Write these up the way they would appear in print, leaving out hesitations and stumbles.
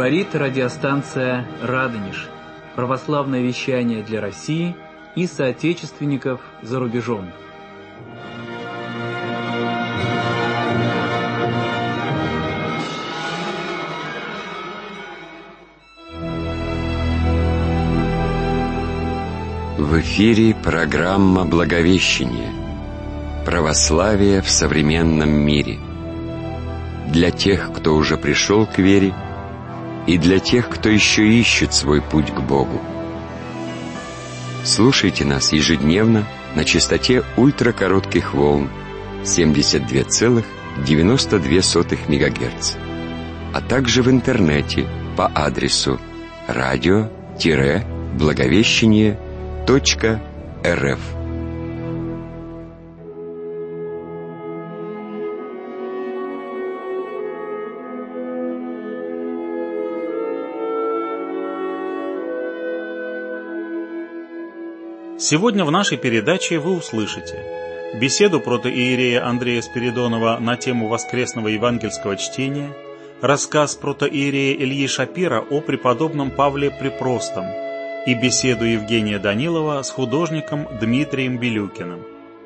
Говорит радиостанция «Радонеж». Православное вещание для России и соотечественников за рубежом. В эфире программа «Благовещение. Православие в современном мире». Для тех, кто уже пришел к вере, и для тех, кто еще ищет свой путь к Богу. Слушайте нас ежедневно на частоте ультракоротких волн 72,92 МГц, а также в интернете по адресу radio-благовещение.рф. Сегодня в нашей передаче вы услышите беседу протоиерея Андрея Спиридонова на тему воскресного евангельского чтения, рассказ протоиерея Ильи Шапира о преподобном Павле Препростом и беседу Евгения Данилова с художником Дмитрием Белюкиным.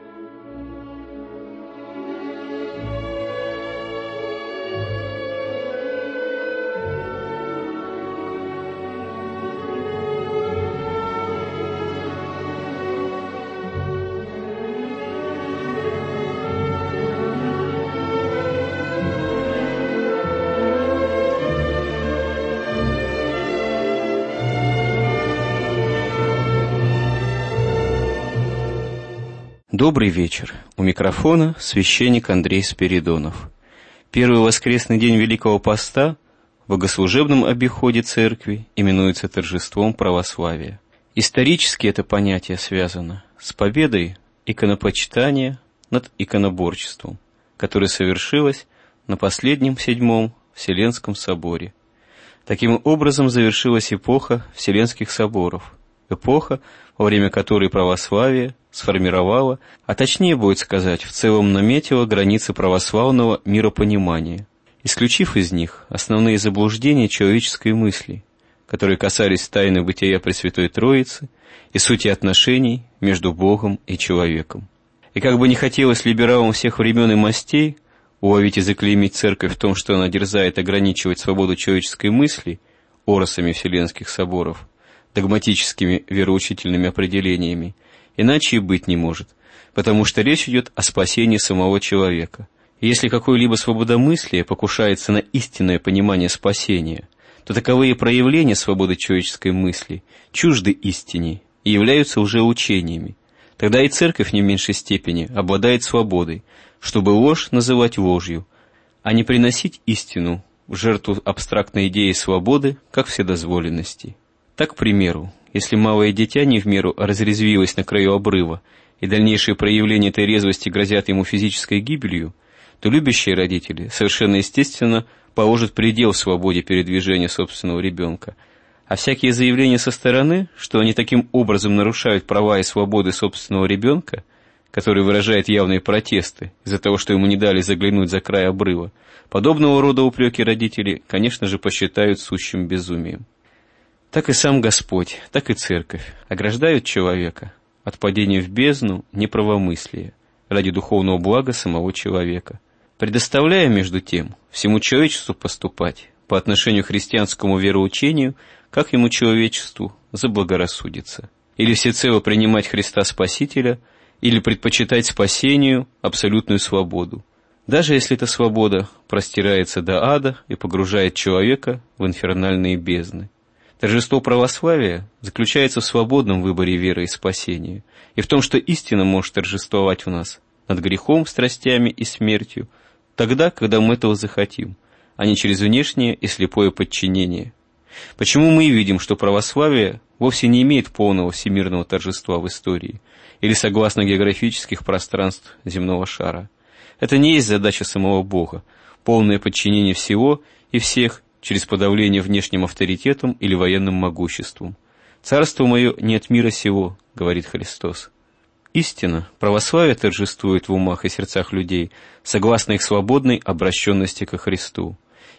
Добрый вечер. У микрофона священник Андрей Спиридонов. Первый воскресный день Великого Поста в богослужебном обиходе Церкви именуется торжеством православия. Исторически это понятие связано с победой иконопочитания над иконоборчеством, которое совершилось на последнем Седьмом Вселенском соборе. Таким образом завершилась эпоха Вселенских соборов, эпоха, во время которой православие сформировало, а точнее будет сказать, в целом наметило границы православного миропонимания, исключив из них основные заблуждения человеческой мысли, которые касались тайны бытия Пресвятой Троицы и сути отношений между Богом и человеком. И как бы не хотелось либералам всех времен и мастей уловить и заклеймить Церковь в том, что она дерзает ограничивать свободу человеческой мысли оросами Вселенских соборов, догматическими вероучительными определениями, иначе и быть не может, потому что речь идет о спасении самого человека. И если какое-либо свободомыслие покушается на истинное понимание спасения, то таковые проявления свободы человеческой мысли чужды истине и являются лжеучениями. Тогда и Церковь не в меньшей степени обладает свободой, чтобы ложь называть ложью, а не приносить истину в жертву абстрактной идеи свободы, как вседозволенности. Так, к примеру, если малое дитя не в меру разрезвилось на краю обрыва, и дальнейшие проявления этой резвости грозят ему физической гибелью, то любящие родители совершенно естественно положат предел свободе передвижения собственного ребенка, а всякие заявления со стороны, что они таким образом нарушают права и свободы собственного ребенка, который выражает явные протесты из-за того, что ему не дали заглянуть за край обрыва, подобного рода упреки родители, конечно же, посчитают сущим безумием. Так и сам Господь, так и Церковь ограждают человека от падения в бездну неправомыслия ради духовного блага самого человека, предоставляя, между тем, всему человечеству поступать по отношению к христианскому вероучению, как ему человечеству заблагорассудится, или всецело принимать Христа Спасителя, или предпочитать спасению абсолютную свободу, даже если эта свобода простирается до ада и погружает человека в инфернальные бездны. Торжество православия заключается в свободном выборе веры и спасения, и в том, что истина может торжествовать в нас над грехом, страстями и смертью, тогда, когда мы этого захотим, а не через внешнее и слепое подчинение. Почему мы и видим, что православие вовсе не имеет полного всемирного торжества в истории, или согласно географических пространств земного шара. Это не есть задача самого Бога, полное подчинение всего и всех, через подавление внешним авторитетом или военным могуществом. «Царство мое не от мира сего», — говорит Христос. Истина, православие торжествует в умах и сердцах людей, согласно их свободной обращенности ко Христу.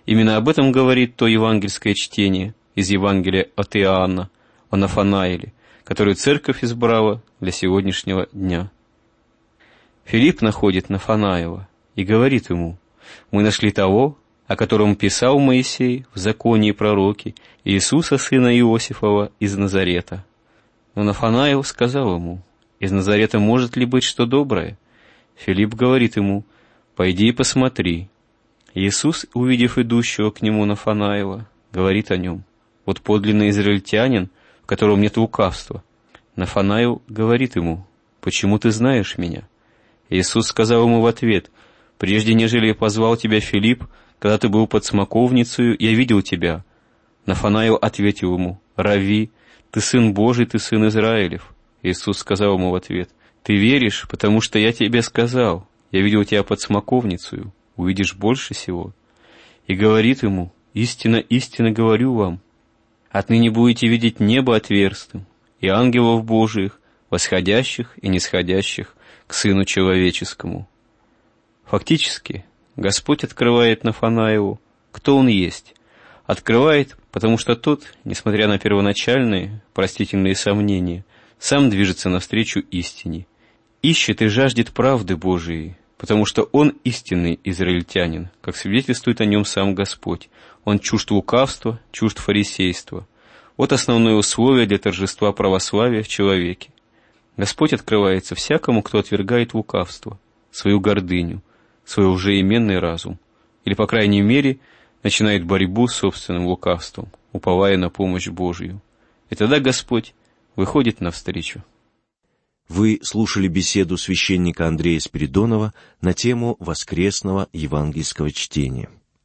Именно об этом говорит то евангельское чтение из Евангелия от Иоанна о Нафанаиле, которую церковь избрала для сегодняшнего дня. Филипп находит Нафанаила и говорит ему: «Мы нашли того, о котором писал Моисей в законе и пророки, Иисуса, сына Иосифова, из Назарета». Но Нафанаил сказал ему: «Из Назарета может ли быть что доброе?» Филипп говорит ему: «Пойди и посмотри». Иисус, увидев идущего к нему Нафанаила, говорит о нем: «Вот подлинный израильтянин, в котором нет лукавства». Нафанаил говорит ему: «Почему ты знаешь меня?» Иисус сказал ему в ответ: «Прежде нежели я позвал тебя, Филипп, когда ты был под смоковницею, я видел тебя». Нафанаил ответил ему: «Равви, ты сын Божий, ты сын Израилев». Иисус сказал ему в ответ: «Ты веришь, потому что я тебе сказал, я видел тебя под смоковницею, увидишь больше сего». И говорит ему: «Истинно, истинно говорю вам, отныне будете видеть небо отверстым и ангелов Божиих, восходящих и нисходящих к Сыну Человеческому». Фактически, Господь открывает Нафанаилу, кто он есть. Открывает, потому что тот, несмотря на первоначальные, простительные сомнения, сам движется навстречу истине, ищет и жаждет правды Божией, потому что он истинный израильтянин, как свидетельствует о нем сам Господь. Он чужд лукавства, чужд фарисейства. Вот основное условие для торжества православия в человеке. Господь открывается всякому, кто отвергает лукавство, свою гордыню, свой лжеименный разум, или, по крайней мере, начинает борьбу с собственным лукавством, уповая на помощь Божию. И тогда Господь выходит навстречу. Вы слушали беседу священника Андрея Спиридонова на тему воскресного евангельского чтения.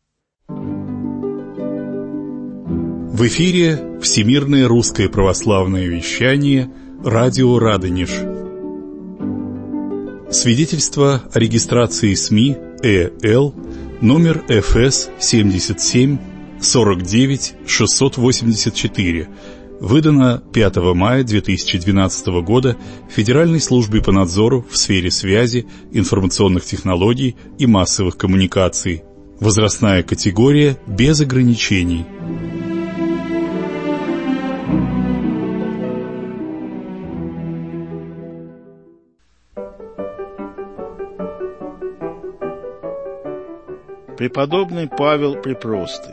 В эфире Всемирное русское православное вещание «Радио Радонеж». Свидетельство о регистрации СМИ ЭЛ номер ФС 77 49 684, выдано 5 мая 2012 года Федеральной службе по надзору в сфере связи, информационных технологий и массовых коммуникаций. Возрастная категория без ограничений. Преподобный Павел Припростый.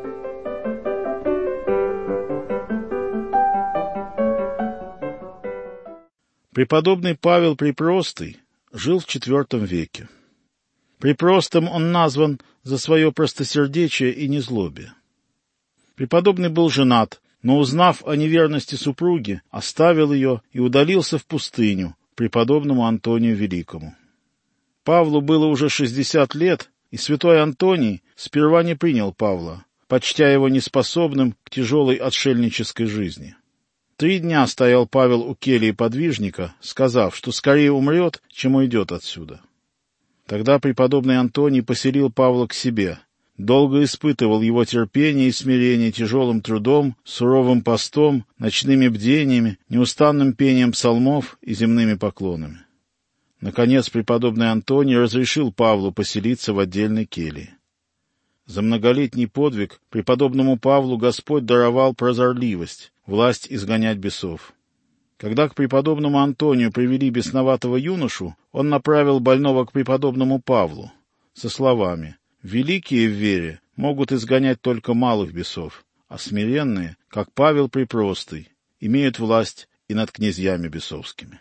Преподобный Павел Припростый жил в IV веке. Припростым он назван за свое простосердечие и незлобие. Преподобный был женат, но, узнав о неверности супруги, оставил ее и удалился в пустыню к преподобному Антонию Великому. Павлу было уже 60 лет, и святой Антоний сперва не принял Павла, почтя его неспособным к тяжелой отшельнической жизни. 3 дня стоял Павел у кельи подвижника, сказав, что скорее умрет, чем уйдет отсюда. Тогда преподобный Антоний поселил Павла к себе, долго испытывал его терпение и смирение тяжелым трудом, суровым постом, ночными бдениями, неустанным пением псалмов и земными поклонами. Наконец преподобный Антоний разрешил Павлу поселиться в отдельной келье. За многолетний подвиг преподобному Павлу Господь даровал прозорливость, власть изгонять бесов. Когда к преподобному Антонию привели бесноватого юношу, он направил больного к преподобному Павлу со словами: «Великие в вере могут изгонять только малых бесов, а смиренные, как Павел Припростый, имеют власть и над князьями бесовскими».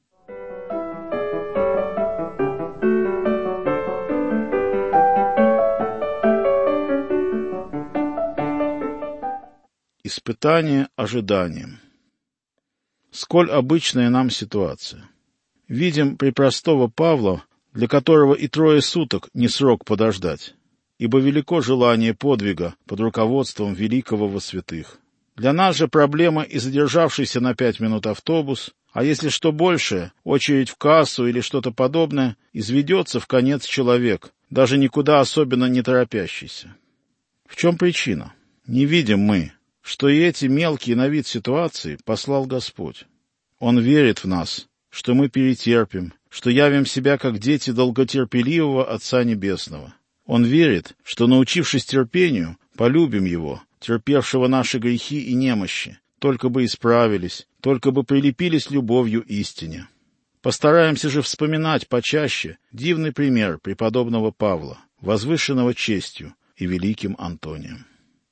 Испытание ожиданием. Сколь обычная нам ситуация. Видим препростого Павла, для которого и 3 суток не срок подождать, ибо велико желание подвига под руководством великого во святых. Для нас же проблема и задержавшийся на 5 минут автобус, а если что большее, очередь в кассу или что-то подобное, изведется в конец человек, даже никуда особенно не торопящийся. В чем причина? Не видим мы, что и эти мелкие на вид ситуации послал Господь. Он верит в нас, что мы перетерпим, что явим себя как дети долготерпеливого Отца Небесного. Он верит, что, научившись терпению, полюбим Его, терпевшего наши грехи и немощи, только бы исправились, только бы прилепились любовью истине. Постараемся же вспоминать почаще дивный пример преподобного Павла, возвышенного честью и великим Антонием.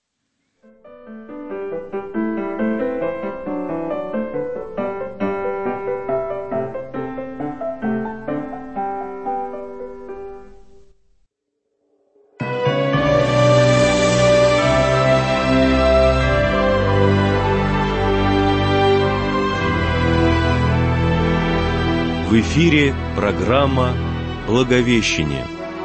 В эфире программа «Благовещение».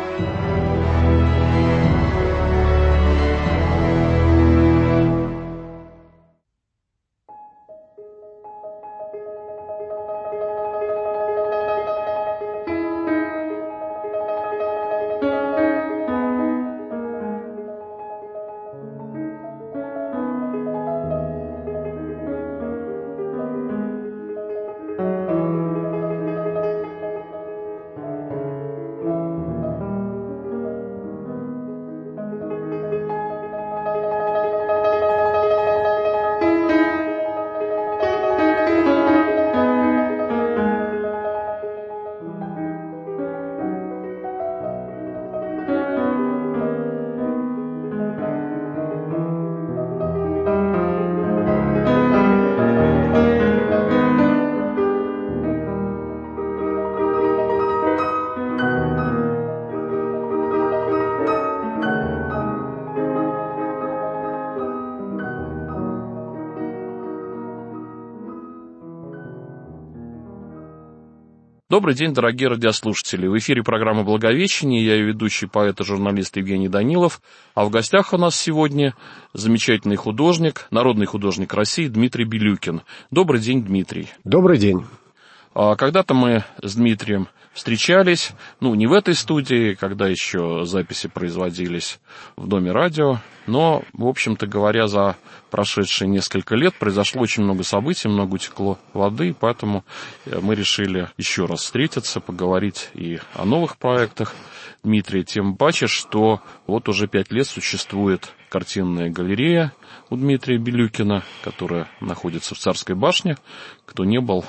Добрый день, дорогие радиослушатели. В эфире программа «Благовещение». Я ее ведущий поэт и журналист Евгений Данилов. А в гостях у нас сегодня замечательный художник, народный художник России Дмитрий Белюкин. Добрый день, Дмитрий. Добрый день. Когда-то мы с Дмитрием встречались, не в этой студии, когда еще записи производились в Доме радио, но, в общем-то говоря, за прошедшие несколько лет произошло очень много событий, много утекло воды, поэтому мы решили еще раз встретиться, поговорить и о новых проектах Дмитрия, тем паче, что вот уже 5 лет существует картинная галерея у Дмитрия Белюкина, которая находится в Царской башне. Кто не был,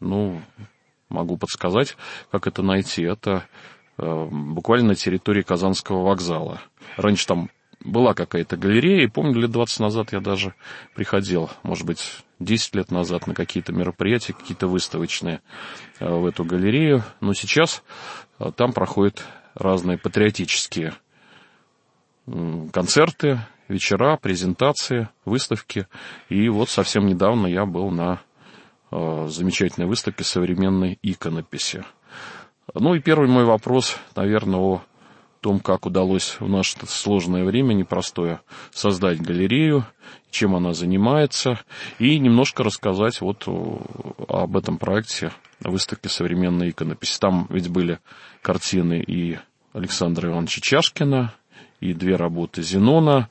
могу подсказать, как это найти. Это буквально на территории Казанского вокзала. Раньше там была какая-то галерея, и помню, лет 20 назад я даже приходил, может быть, 10 лет назад на какие-то мероприятия, какие-то выставочные в эту галерею. Но сейчас там проходят разные патриотические концерты, вечера, презентации, выставки. И вот совсем недавно я был на замечательной выставке современной иконописи. И первый мой вопрос, наверное, о том, как удалось в наше сложное время, непростое, создать галерею, чем она занимается, и немножко рассказать об этом проекте выставки современной иконописи. Там ведь были картины и Александра Ивановича Чашкина, и 2 работы Зенона.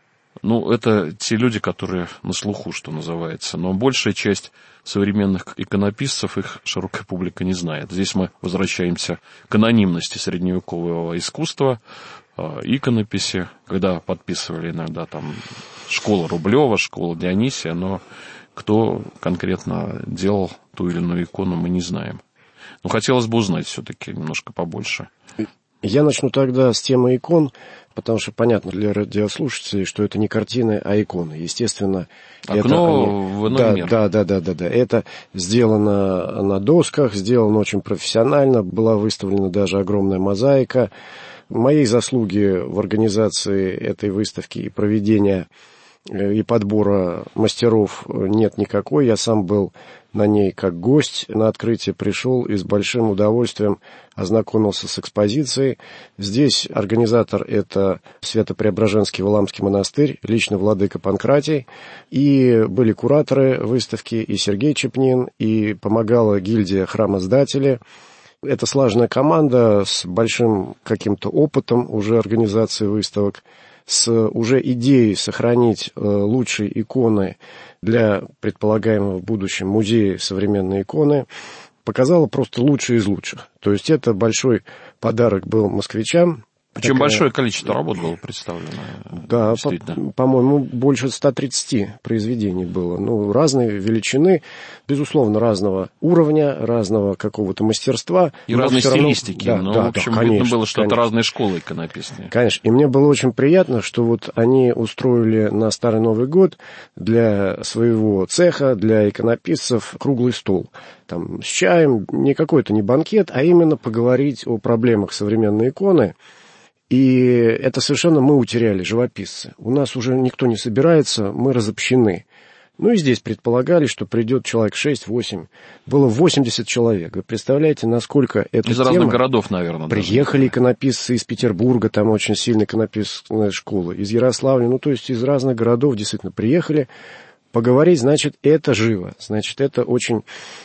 Это те люди, которые на слуху, что называется. Но большая часть современных иконописцев их широкая публика не знает. Здесь мы возвращаемся к анонимности средневекового искусства, иконописи, когда подписывали иногда там школа Рублева, школа Дионисия, но кто конкретно делал ту или иную икону, мы не знаем. Хотелось бы узнать все-таки немножко побольше. Я начну тогда с темы икон, потому что понятно для радиослушателей, что это не картины, а иконы. Естественно, окно в иной мир. Да. Это сделано на досках, сделано очень профессионально, была выставлена даже огромная мозаика. Моей заслуги в организации этой выставки и проведения и подбора мастеров нет никакой. Я сам был на ней как гость, на открытие пришел и с большим удовольствием ознакомился с экспозицией. Здесь организатор — это Свято-Преображенский Валамский монастырь, лично владыка Панкратий. И были кураторы выставки, и Сергей Чепнин, и помогала гильдия храмоздатели. Это слаженная команда с большим каким-то опытом уже организации выставок, с уже идеей сохранить лучшие иконы для предполагаемого в будущем музея современной иконы, показала просто лучшие из лучших. То есть это большой подарок был москвичам, Причем большое количество работ было представлено. Да, по-моему, больше 130 произведений было. Ну, разные величины, безусловно, разного уровня, разного какого-то мастерства. И разной стилистики. Равно... в общем, конечно, видно было, что конечно. это разные школы иконописные. Конечно. И мне было очень приятно, что вот они устроили на Старый Новый год для своего цеха, для иконописцев круглый стол. Там с чаем, не какой-то не банкет, а именно поговорить о проблемах современной иконы. И это совершенно мы утеряли, живописцы. У нас уже никто не собирается, мы разобщены. Ну и здесь предполагали, что придет человек 6-8. Было 80 человек. Вы представляете, насколько эта из тема... разных городов, наверное. Приехали иконописцы из Петербурга, там очень сильная иконописная школа, из Ярославля, ну то есть из разных городов действительно приехали поговорить, значит, это живо, значит, это очень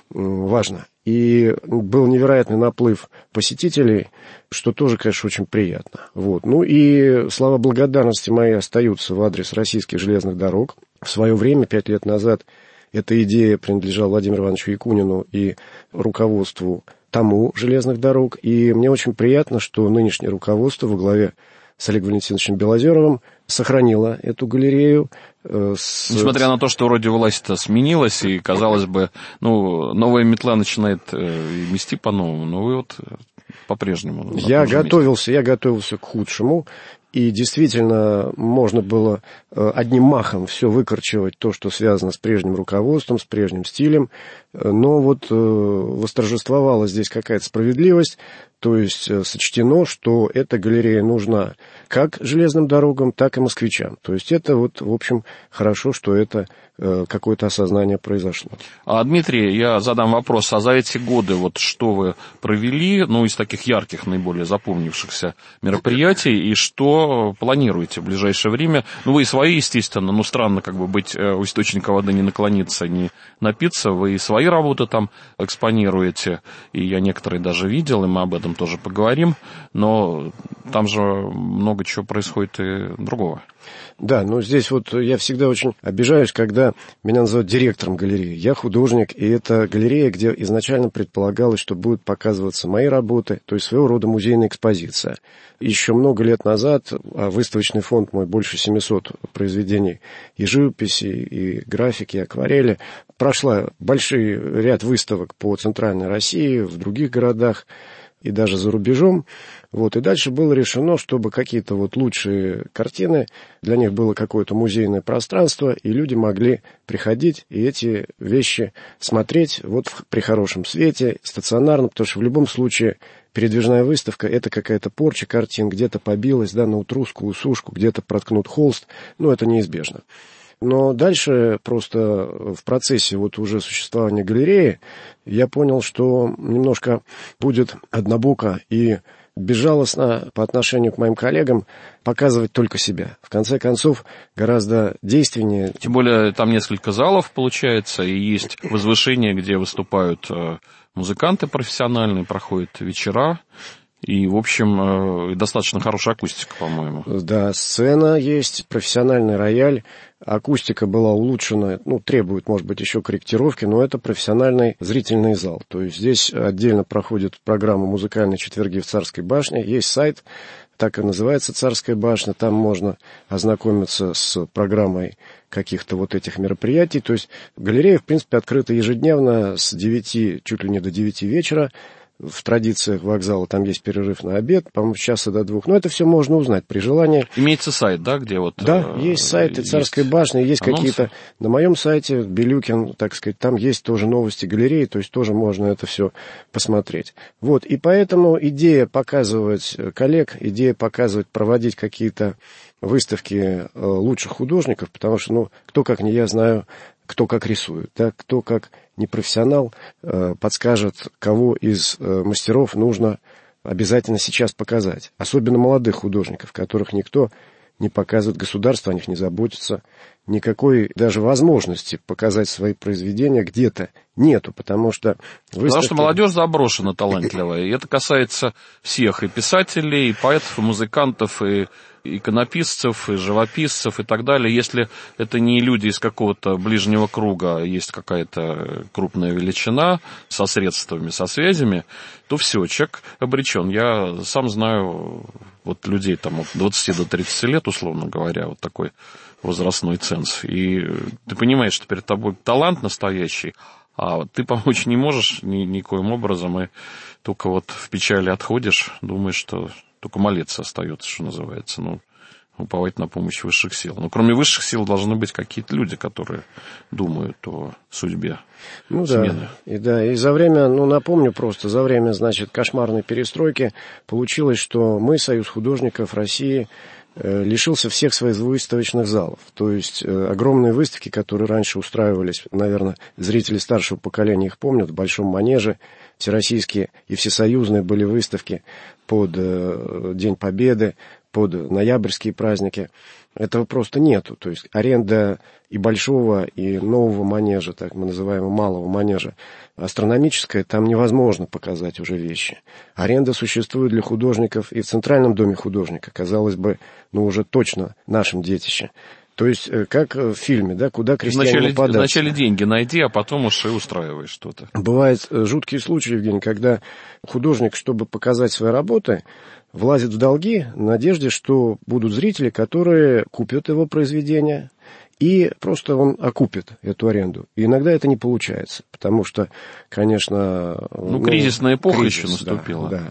важно. И был невероятный наплыв посетителей, что тоже, конечно, очень приятно. Вот. Ну и слова благодарности мои остаются в адрес российских железных дорог. В свое время, 5 лет назад, эта идея принадлежала Владимиру Ивановичу Якунину и руководству ТАМУ железных дорог. И мне очень приятно, что нынешнее руководство во главе с Олегом Валентиновичем Белозеровым сохранила эту галерею. Несмотря на то, что вроде власть-то сменилась, и, казалось бы, новая метла начинает мести по-новому, но вы вот по-прежнему... Я готовился к худшему, и действительно можно было одним махом все выкорчевать, то, что связано с прежним руководством, с прежним стилем, но вот восторжествовала здесь какая-то справедливость, то есть сочтено, что эта галерея нужна как железным дорогам, так и москвичам. То есть это вот, в общем, хорошо, что это какое-то осознание произошло. Дмитрий, я задам вопрос. А за эти годы вот что вы провели, из таких ярких, наиболее запомнившихся мероприятий, и что планируете в ближайшее время? Вы и свои, естественно, странно как бы быть у источника воды, не наклониться, не напиться. Вы и свои работы там экспонируете, и я некоторые даже видел, и мы об этом тоже поговорим, но там же много чего происходит и другого. Да, здесь вот я всегда очень обижаюсь, когда меня называют директором галереи. Я художник, и это галерея, где изначально предполагалось, что будут показываться мои работы, то есть своего рода музейная экспозиция. Еще много лет назад выставочный фонд мой, больше 700 произведений и живописи, и графики, и акварели. Прошла большой ряд выставок по Центральной России, в других городах и даже за рубежом. И дальше было решено, чтобы какие-то лучшие картины, для них было какое-то музейное пространство, и люди могли приходить и эти вещи смотреть при хорошем свете, стационарно, потому что в любом случае передвижная выставка — это какая-то порча картин, где-то побилась, на утрусскую сушку, где-то проткнут холст, это неизбежно. Но дальше просто в процессе уже существования галереи я понял, что немножко будет однобоко и безжалостно по отношению к моим коллегам показывать только себя. В конце концов, гораздо действеннее... Тем более там несколько залов, получается, и есть возвышение, где выступают музыканты профессиональные, проходят вечера. И, в общем, достаточно хорошая акустика, по-моему. Да, сцена есть, профессиональный рояль. Акустика была улучшена, требует, может быть, еще корректировки, но это профессиональный зрительный зал. То есть здесь отдельно проходит программа «Музыкальные четверги в Царской башне». Есть сайт, так и называется «Царская башня». Там можно ознакомиться с программой каких-то этих мероприятий. То есть галерея, в принципе, открыта ежедневно с 9, чуть ли не до 9 вечера. В традициях вокзала там есть перерыв на обед, по-моему, с часа до 2. Но это все можно узнать при желании. Имеется сайт, да, где Да, есть сайт и Царской башни, есть какие-то... На моем сайте, Белюкин, так сказать, там есть тоже новости галереи, то есть тоже можно это все посмотреть. И поэтому идея показывать коллег, идея показывать, проводить какие-то выставки лучших художников, потому что, кто как не я знаю, кто как рисует, да, кто как непрофессионал подскажет, кого из мастеров нужно обязательно сейчас показать. Особенно молодых художников, которых никто не показывает, государство о них не заботится. Никакой даже возможности показать свои произведения где-то нету, потому что... Потому что молодежь заброшена талантливая, и это касается всех, и писателей, и поэтов, и музыкантов, и иконописцев, и живописцев и так далее. Если это не люди из какого-то ближнего круга, есть какая-то крупная величина со средствами, со связями, то все, человек обречен. Я сам знаю вот людей там от 20 до 30 лет, условно говоря, вот такой возрастной ценз. И ты понимаешь, что перед тобой талант настоящий, а ты помочь не можешь никоим образом, и только вот в печали отходишь, думаешь, что только молиться остается, что называется, уповать на помощь высших сил. Но кроме высших сил должны быть какие-то люди, которые думают о судьбе смены. И за время, напомню просто, за время, кошмарной перестройки получилось, что мы, Союз художников России, лишился всех своих выставочных залов. То есть огромные выставки, которые раньше устраивались, наверное, зрители старшего поколения их помнят, в Большом Манеже, всероссийские и всесоюзные были выставки под День Победы, под ноябрьские праздники. Этого просто нету. То есть аренда и большого, и нового манежа, так мы называемого малого манежа, астрономическая, там невозможно показать уже вещи. Аренда существует для художников и в Центральном доме художника, казалось бы, уже точно нашем детище. То есть, как в фильме, да, куда крестьянину податься. Вначале деньги найди, а потом уж и устраивай что-то. Бывают жуткие случаи, Евгений, когда художник, чтобы показать свои работы, влазит в долги в надежде, что будут зрители, которые купят его произведение, и просто он окупит эту аренду. И иногда это не получается, потому что, конечно... кризисная эпоха еще наступила. Да.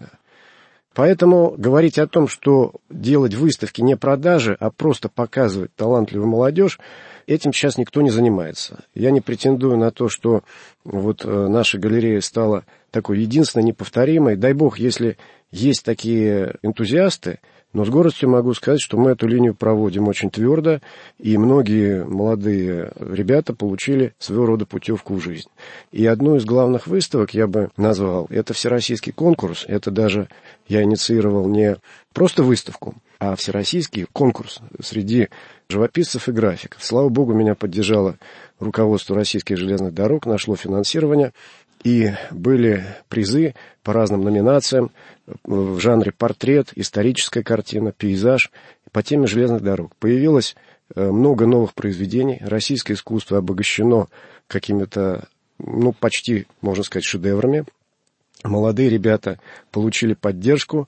Поэтому говорить о том, что делать выставки не продажи, а просто показывать талантливую молодежь, этим сейчас никто не занимается. Я не претендую на то, что наша галерея стала такой единственной, неповторимой. Дай бог, если есть такие энтузиасты, но с гордостью могу сказать, что мы эту линию проводим очень твердо, и многие молодые ребята получили своего рода путевку в жизнь. И одну из главных выставок я бы назвал, это всероссийский конкурс, это даже я инициировал не просто выставку, а всероссийский конкурс среди живописцев и графиков. Слава богу, меня поддержало руководство Российских железных дорог, нашло финансирование, и были призы по разным номинациям в жанре портрет, историческая картина, пейзаж по теме железных дорог. Появилось много новых произведений. Российское искусство обогащено какими-то, почти, можно сказать, шедеврами. Молодые ребята получили поддержку,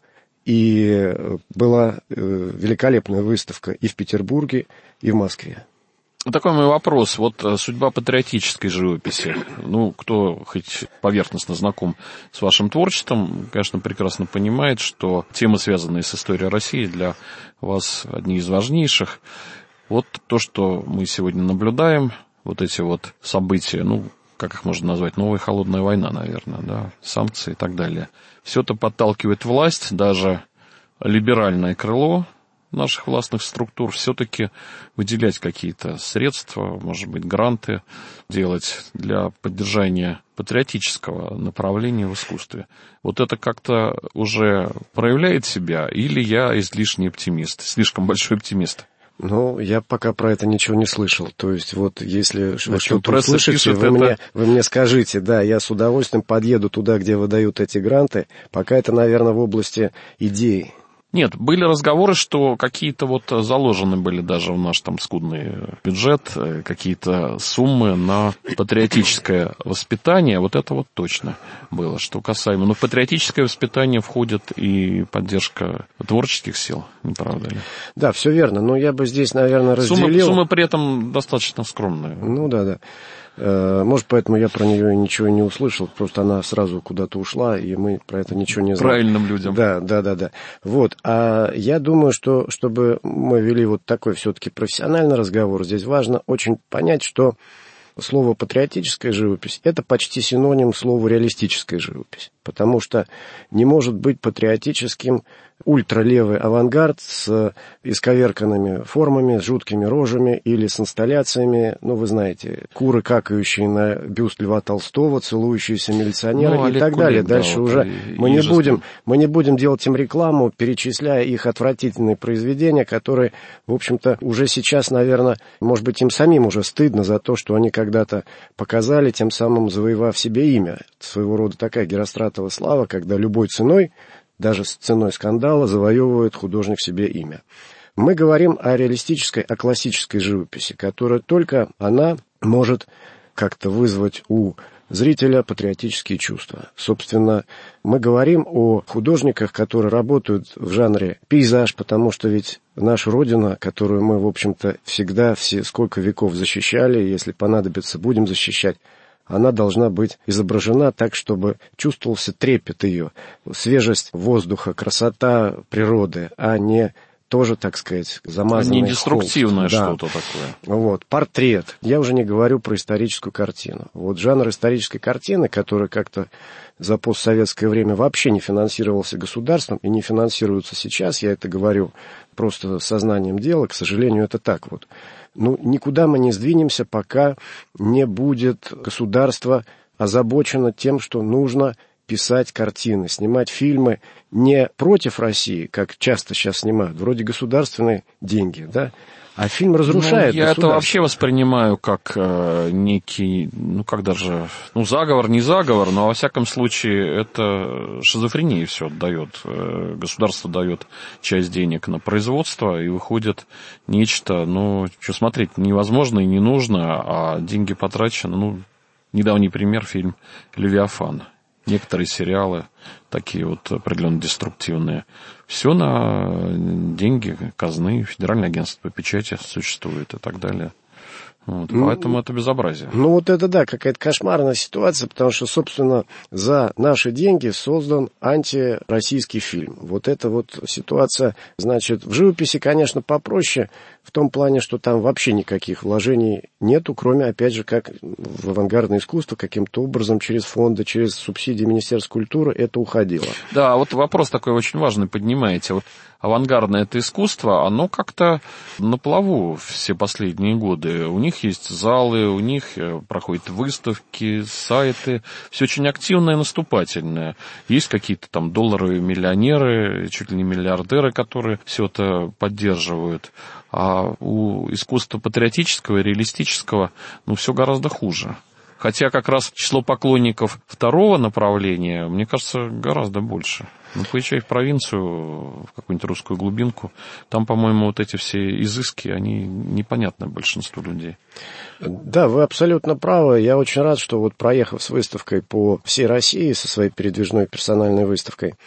и была великолепная выставка и в Петербурге, и в Москве. Такой мой вопрос. Судьба патриотической живописи. Кто хоть поверхностно знаком с вашим творчеством, конечно, прекрасно понимает, что темы, связанные с историей России, для вас одни из важнейших. То, что мы сегодня наблюдаем, эти события, как их можно назвать, новая холодная война, наверное, да, санкции и так далее. Все это подталкивает власть, даже либеральное крыло наших властных структур, все-таки выделять какие-то средства, может быть, гранты делать для поддержания патриотического направления в искусстве. Это как-то уже проявляет себя, или я излишний оптимист, слишком большой оптимист? Я пока про это ничего не слышал. То есть, если вы что-то услышите, вы мне скажите, да, я с удовольствием подъеду туда, где выдают эти гранты. Пока это, наверное, в области идей. Нет, были разговоры, что какие-то заложены были даже в наш скудный бюджет, какие-то суммы на патриотическое воспитание. Это точно было, что касаемо. Но в патриотическое воспитание входит и поддержка творческих сил, не правда ли? Да, все верно, но я бы здесь, наверное, разделил... Сумма при этом достаточно скромная. Да. Может, поэтому я про нее ничего не услышал, просто она сразу куда-то ушла, и мы про это ничего не знаем. Правильным людям. Да. А я думаю, что чтобы мы вели такой все-таки профессиональный разговор, здесь важно очень понять, что слово «патриотическая живопись» — это почти синоним слову «реалистическая живопись», потому что не может быть патриотическим ультралевый авангард с исковерканными формами, с жуткими рожами или с инсталляциями, вы знаете, куры, какающие на бюст Льва Толстого, целующиеся милиционеры и так далее. Дальше уже мы не будем делать им рекламу, перечисляя их отвратительные произведения, которые, в общем-то, уже сейчас, наверное, может быть, им самим уже стыдно за то, что они когда-то показали, тем самым завоевав себе имя. Своего рода такая Геростратова слава, когда любой ценой даже с ценой скандала завоевывает художник себе имя. Мы говорим о реалистической, о классической живописи, которая только она может как-то вызвать у зрителя патриотические чувства. Собственно, мы говорим о художниках, которые работают в жанре пейзаж, потому что ведь наша Родина, которую мы, в общем-то, всегда, сколько веков защищали, если понадобится, будем защищать, она должна быть изображена так, чтобы чувствовался трепет ее, свежесть воздуха, красота природы, а не тоже, так сказать, замазанный не деструктивное холст. Что-то такое. Вот, портрет. Я уже не говорю про историческую картину. Вот жанр исторической картины, который как-то за постсоветское время вообще не финансировался государством и не финансируется сейчас, я это говорю просто сознанием дела, к сожалению, это так вот. Ну, никуда мы не сдвинемся, пока не будет государство озабочено тем, что нужно писать картины, снимать фильмы не против России, как часто сейчас снимают, вроде государственные деньги, да, а фильм разрушает я это вообще воспринимаю как некий, заговор, не заговор, но во всяком случае это шизофрения все отдает. Государство дает часть денег на производство, и выходит нечто, что смотреть невозможно и не нужно, а деньги потрачены. Недавний пример — фильм «Левиафан». Некоторые сериалы, такие вот определенно деструктивные, все на деньги казны, Федеральное агентство по печати существует и так далее. Вот, поэтому это безобразие. Это да, какая-то кошмарная ситуация, потому что, собственно, за наши деньги создан антироссийский фильм. Вот эта вот ситуация, значит, в живописи, конечно, попроще, в том плане, что там вообще никаких вложений нету, кроме, опять же, как в авангардное искусство, каким-то образом через фонды, через субсидии Министерства культуры это уходило. Да, вот вопрос такой очень важный поднимаете. Вот авангардное это искусство, оно как-то на плаву все последние годы. У них есть залы, у них проходят выставки, сайты. Все очень активное и наступательное. Есть какие-то там долларовые миллионеры, чуть ли не миллиардеры, которые все это поддерживают. А у искусства патриотического и реалистического, все гораздо хуже. Хотя как раз число поклонников второго направления, мне кажется, гораздо больше. Поезжай в провинцию, в какую-нибудь русскую глубинку, там, по-моему, вот эти все изыски, они непонятны большинству людей. Да, вы абсолютно правы. Я очень рад, что вот проехав с выставкой по всей России, со своей передвижной персональной выставкой,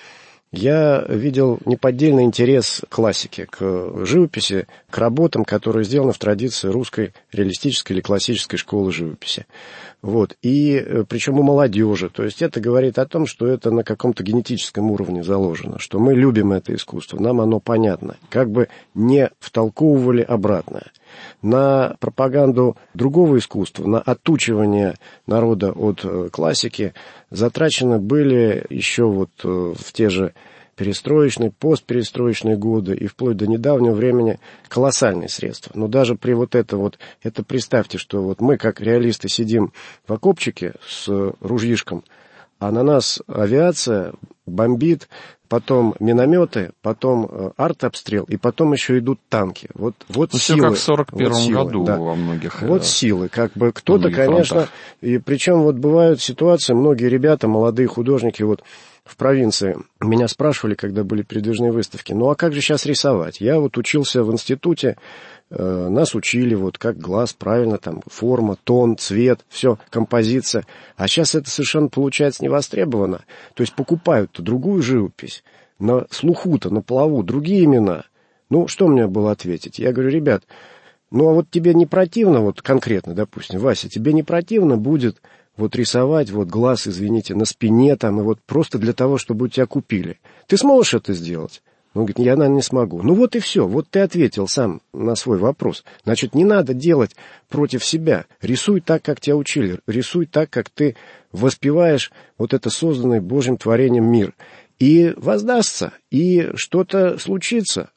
я видел неподдельный интерес к классике, к живописи, к работам, которые сделаны в традиции русской реалистической или классической школы живописи. Вот. И причем у молодежи. То есть это говорит о том, что это на каком-то генетическом уровне заложено, что мы любим это искусство, нам оно понятно. Как бы не втолковывали обратное. На пропаганду другого искусства, на отучивание народа от классики затрачены были еще вот в те же перестроечные, постперестроечные годы и вплоть до недавнего времени колоссальные средства. Но даже при это представьте, что вот мы, как реалисты, сидим в окопчике с ружьишком, а на нас авиация бомбит, потом минометы, потом артобстрел, и потом еще идут танки. Вот силы. Все как в 41-м году, да. Во многих. Вот силы, как бы кто-то, конечно, и причем вот бывают ситуации, многие ребята, молодые художники, вот в провинции меня спрашивали, когда были передвижные выставки, а как же сейчас рисовать? Я вот учился в институте, нас учили, вот как глаз, правильно, там форма, тон, цвет, все, композиция. А сейчас это совершенно получается не востребовано. То есть покупают-то другую живопись, на слуху-то, на плаву, другие имена. Что мне было ответить? Я говорю, ребят, а вот тебе не противно, вот конкретно, допустим, Вася, тебе не противно будет вот рисовать вот глаз, извините, на спине там, и вот просто для того, чтобы у тебя купили. Ты сможешь это сделать? Он говорит, я, наверное, не смогу. Вот и все. Вот ты ответил сам на свой вопрос. Значит, не надо делать против себя. Рисуй так, как тебя учили. Рисуй так, как ты воспеваешь вот это созданный Божьим творением мир. И воздастся, и что-то случится.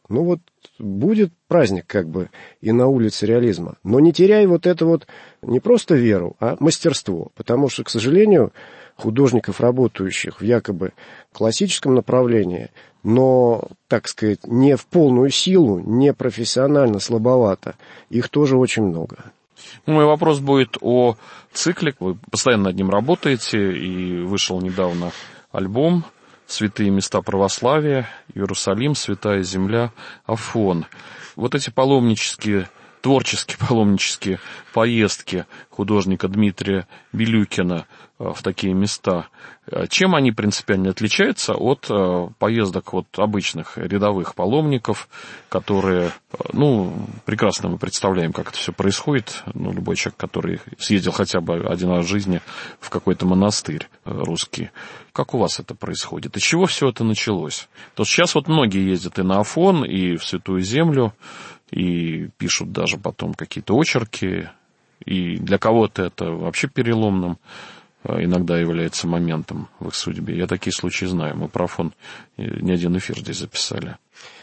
Будет праздник как бы и на улице реализма. Но не теряй вот это вот не просто веру, а мастерство. Потому что, к сожалению, художников, работающих в якобы классическом направлении, но, так сказать, не в полную силу, не профессионально, слабовато, их тоже очень много. Мой вопрос будет о цикле. Вы постоянно над ним работаете, и вышел недавно альбом святые места православия, Иерусалим, Святая Земля, Афон. Вот эти творческие паломнические поездки художника Дмитрия Белюкина в такие места, чем они принципиально отличаются от поездок вот обычных рядовых паломников, которые, прекрасно мы представляем, как это все происходит, любой человек, который съездил хотя бы один раз в жизни в какой-то монастырь русский. Как у вас это происходит? Из чего все это началось? То есть сейчас вот многие ездят и на Афон, и в Святую Землю, и пишут даже потом какие-то очерки, и для кого-то это вообще переломным иногда является моментом в их судьбе. Я такие случаи знаю. Мы про Афон не один эфир здесь записали.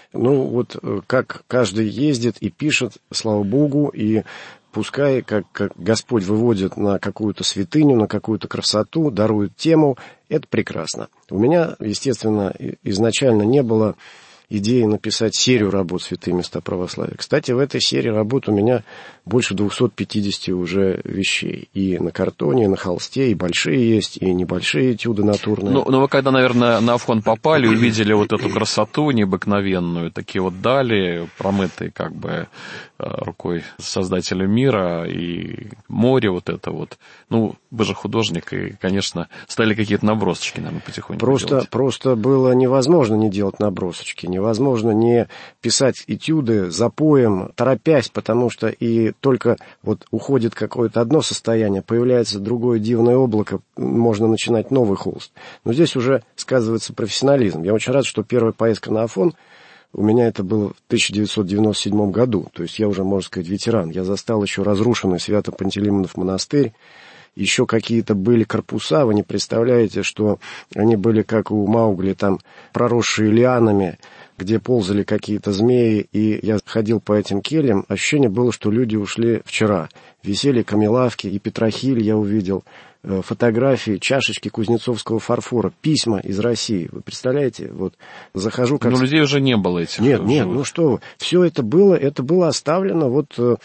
Как каждый ездит и пишет, слава Богу, и пускай, как Господь выводит на какую-то святыню, на какую-то красоту, дарует тему, это прекрасно. У меня, естественно, изначально не было идеи написать серию работ «Святые места православия». Кстати, в этой серии работ у меня больше 250 уже вещей. И на картоне, и на холсте, и большие есть, и небольшие этюды натурные. Но вы когда, наверное, на Афон попали, увидели вот эту красоту необыкновенную, такие вот дали, промытые как бы рукой Создателя мира, и море вот это вот. Вы же художник, и, конечно, стали какие-то набросочки, наверное, потихоньку делать. Просто было невозможно не делать набросочки, невозможно не писать этюды запоем, торопясь, потому что и только вот уходит какое-то одно состояние, появляется другое дивное облако, можно начинать новый холст. Но здесь уже сказывается профессионализм. Я очень рад, что первая поездка на Афон у меня это было в 1997 году, то есть я уже, можно сказать, ветеран. Я застал еще разрушенный Свято-Пантелеймонов монастырь, еще какие-то были корпуса, вы не представляете, что они были как у Маугли, там проросшие лианами, где ползали какие-то змеи, и я ходил по этим кельям, ощущение было, что люди ушли вчера. Висели камелавки, и петрохиль я увидел, фотографии, чашечки кузнецовского фарфора, письма из России. Вы представляете? Вот захожу как... Но людей уже не было этих. Нет, что вы. Все это было оставлено вот в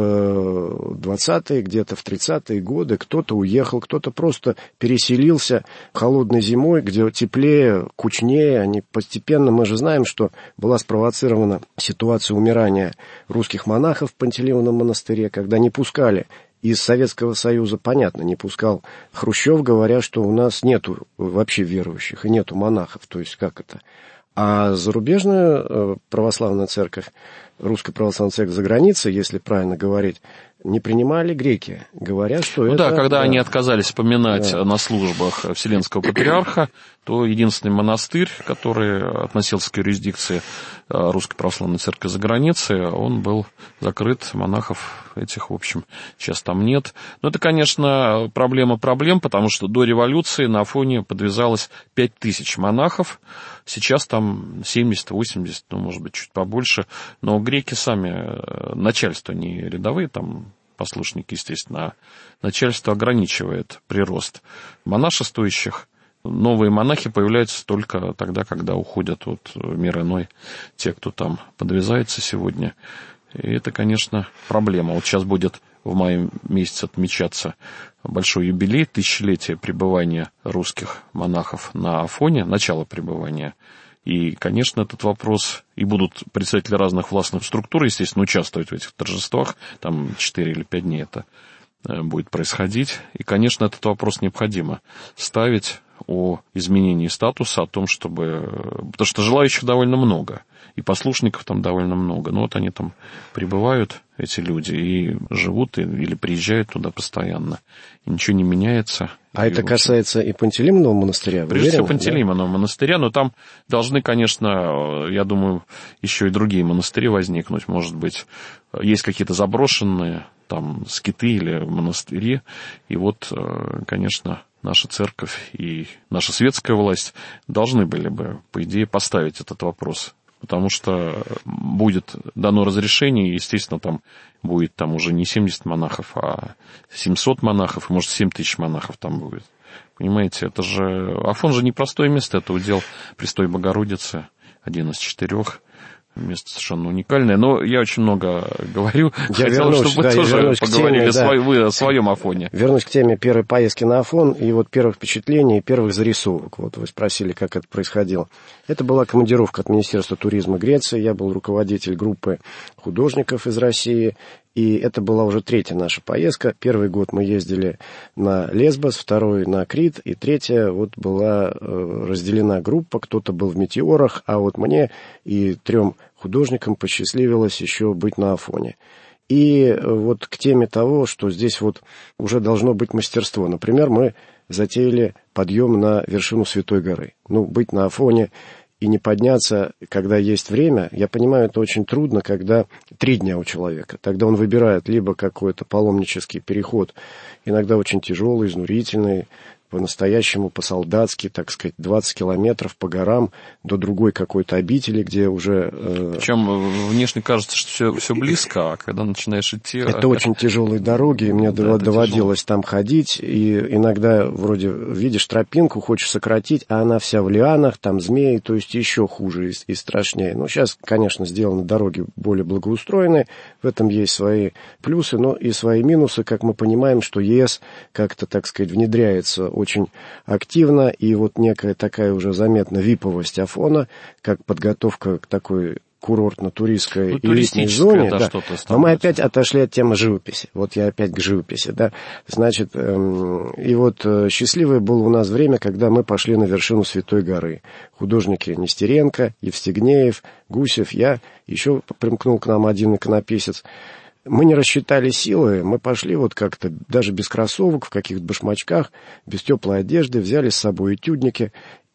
20-е, где-то в 30-е годы. Кто-то уехал, кто-то просто переселился холодной зимой, где теплее, кучнее. Они постепенно, мы же знаем, что была спровоцирована ситуация умирания русских монахов в Пантелеймоновом монастыре, когда не пускали из Советского Союза, понятно, не пускал Хрущев, говоря, что у нас нету вообще верующих и нету монахов. То есть как это? А зарубежная православная церковь, русская православная церковь за границей, если правильно говорить, не принимали греки, говоря, что это... когда они отказались поминать на службах Вселенского Патриарха, то единственный монастырь, который относился к юрисдикции Русской Православной Церкви за границей, он был закрыт, монахов этих, в общем, сейчас там нет. Но это, конечно, проблема проблем, потому что до революции на Афоне подвязалось 5000 монахов, сейчас там 70-80, может быть, чуть побольше, но греки сами, начальство не рядовые, там послушники, естественно, а начальство ограничивает прирост монашествующих. Новые монахи появляются только тогда, когда уходят в мир иной те, кто там подвязается сегодня. И это, конечно, проблема. Вот сейчас будет в мае месяце отмечаться большой юбилей, тысячелетие пребывания русских монахов на Афоне, начало пребывания. И, конечно, этот вопрос, и будут представители разных властных структур, естественно, участвовать в этих торжествах, там 4 или 5 дней это будет происходить. И, конечно, этот вопрос необходимо ставить о изменении статуса, о том, чтобы... Потому что желающих довольно много, и послушников там довольно много. Но вот они там прибывают, эти люди, и живут, или приезжают туда постоянно. И ничего не меняется. А это касается и Пантелеймонового монастыря? Прежде всего Пантелеймонового монастыря, но там должны, конечно, я думаю, еще и другие монастыри возникнуть. Может быть, есть какие-то заброшенные там скиты или монастыри. И вот, конечно, наша церковь и наша светская власть должны были бы, по идее, поставить этот вопрос. Потому что будет дано разрешение, и, естественно, там будет там уже не 70 монахов, а 700 монахов, может, 7000 монахов там будет. Понимаете, это же... Афон же непростое место, это удел Престой Богородицы, один из 4 Место совершенно уникальное, но я очень много говорю. Я Хотел, вернусь, чтобы да, вы тоже поговорили теме, о своем Афоне. Вернусь к теме первой поездки на Афон и вот первых впечатлений, первых зарисовок. Вот вы спросили, как это происходило. Это была командировка от Министерства туризма Греции. Я был руководитель группы художников из России. И это была уже третья наша поездка. Первый год мы ездили на Лесбос, второй на Крит, и третья вот была разделена группа. Кто-то был в Метеорах, а вот мне и 3 художникам посчастливилось еще быть на Афоне. И вот к теме того, что здесь вот уже должно быть мастерство. Например, мы затеяли подъем на вершину Святой горы. Быть на Афоне и не подняться, когда есть время, я понимаю, это очень трудно, когда 3 дня у человека. Тогда он выбирает либо какой-то паломнический переход, иногда очень тяжелый, изнурительный, по-настоящему, по-солдатски, так сказать, 20 километров по горам до другой какой-то обители, где уже... Причем внешне кажется, что все близко, а когда начинаешь идти... Это очень тяжелые дороги, мне доводилось там ходить, и иногда вроде видишь тропинку, хочешь сократить, а она вся в лианах, там змеи, то есть еще хуже и страшнее. Сейчас, конечно, сделаны дороги более благоустроенные, в этом есть свои плюсы, но и свои минусы, как мы понимаем, что ЕС как-то, так сказать, внедряется очень активно, и вот некая такая уже заметна виповость Афона, как подготовка к такой курортно-туристской элитной зоне. Да. Но мы опять отошли от темы живописи. Вот я опять к живописи. Да. Значит, и вот счастливое было у нас время, когда мы пошли на вершину Святой горы. Художники Нестеренко, Евстигнеев, Гусев, я, еще примкнул к нам один иконописец. Мы не рассчитали силы, мы пошли вот как-то даже без кроссовок, в каких-то башмачках, без теплой одежды, взяли с собой этюдники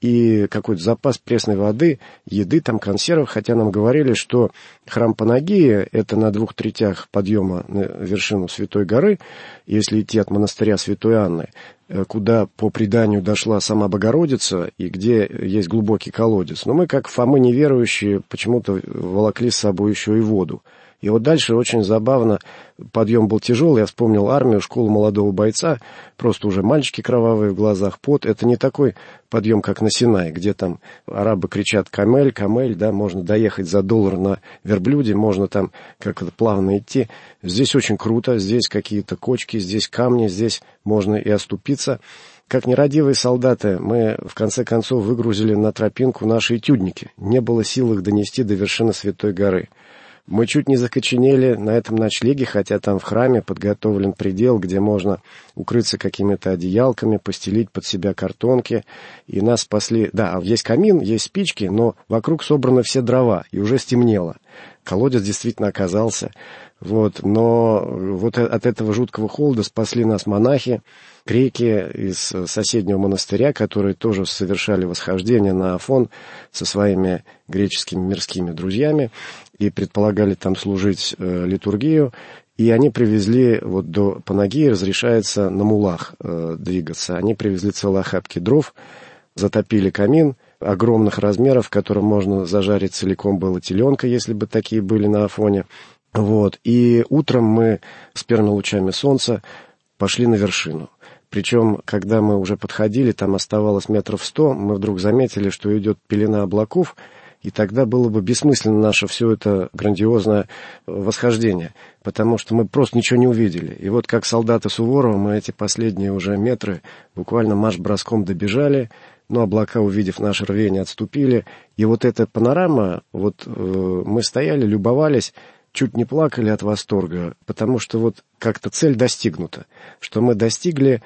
и какой-то запас пресной воды, еды, там консервов, хотя нам говорили, что храм Панагии — это на 2/3 подъема на вершину Святой горы, если идти от монастыря Святой Анны, куда по преданию дошла сама Богородица и где есть глубокий колодец. Но мы, как Фомы неверующие, почему-то волокли с собой еще и воду. И вот дальше очень забавно, подъем был тяжелый, я вспомнил армию, школу молодого бойца, просто уже мальчики кровавые в глазах, пот. Это не такой подъем, как на Синай, где там арабы кричат «Камель, Камель», да, можно доехать за $1 на верблюде, можно там как-то плавно идти. Здесь очень круто, здесь какие-то кочки, здесь камни, здесь можно и оступиться. Как нерадивые солдаты, мы в конце концов выгрузили на тропинку наши этюдники. Не было сил их донести до вершины Святой горы. Мы чуть не закоченели на этом ночлеге, хотя там в храме подготовлен предел, где можно укрыться какими-то одеялками, постелить под себя картонки. И нас спасли... Да, есть камин, есть спички, но вокруг собраны все дрова, и уже стемнело. Колодец действительно оказался. Вот, но вот от этого жуткого холода спасли нас монахи, греки из соседнего монастыря, которые тоже совершали восхождение на Афон со своими греческими мирскими друзьями и предполагали там служить литургию. И они привезли, вот до Панагии разрешается на мулах двигаться. Они привезли целые охапки дров, затопили камин огромных размеров, в котором можно зажарить целиком было теленка, если бы такие были на Афоне. Вот. И утром мы с первыми лучами солнца пошли на вершину. Причем, когда мы уже подходили, там оставалось 100 метров, мы вдруг заметили, что идет пелена облаков, и тогда было бы бессмысленно наше все это грандиозное восхождение, потому что мы просто ничего не увидели. И вот как солдаты Суворова мы эти последние уже метры буквально марш-броском добежали, но облака, увидев наше рвение, отступили. И вот эта панорама, вот мы стояли, любовались, чуть не плакали от восторга, потому что вот как-то цель достигнута, что мы достигли,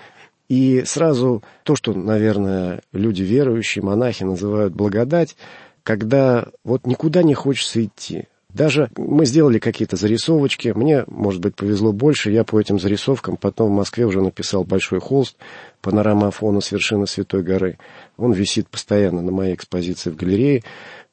и сразу то, что, наверное, люди верующие, монахи называют благодать, когда вот никуда не хочется идти. Даже мы сделали какие-то зарисовочки, мне, может быть, повезло больше, я по этим зарисовкам потом в Москве уже написал большой холст «Панорама Афона с вершины Святой горы». Он висит постоянно на моей экспозиции в галерее,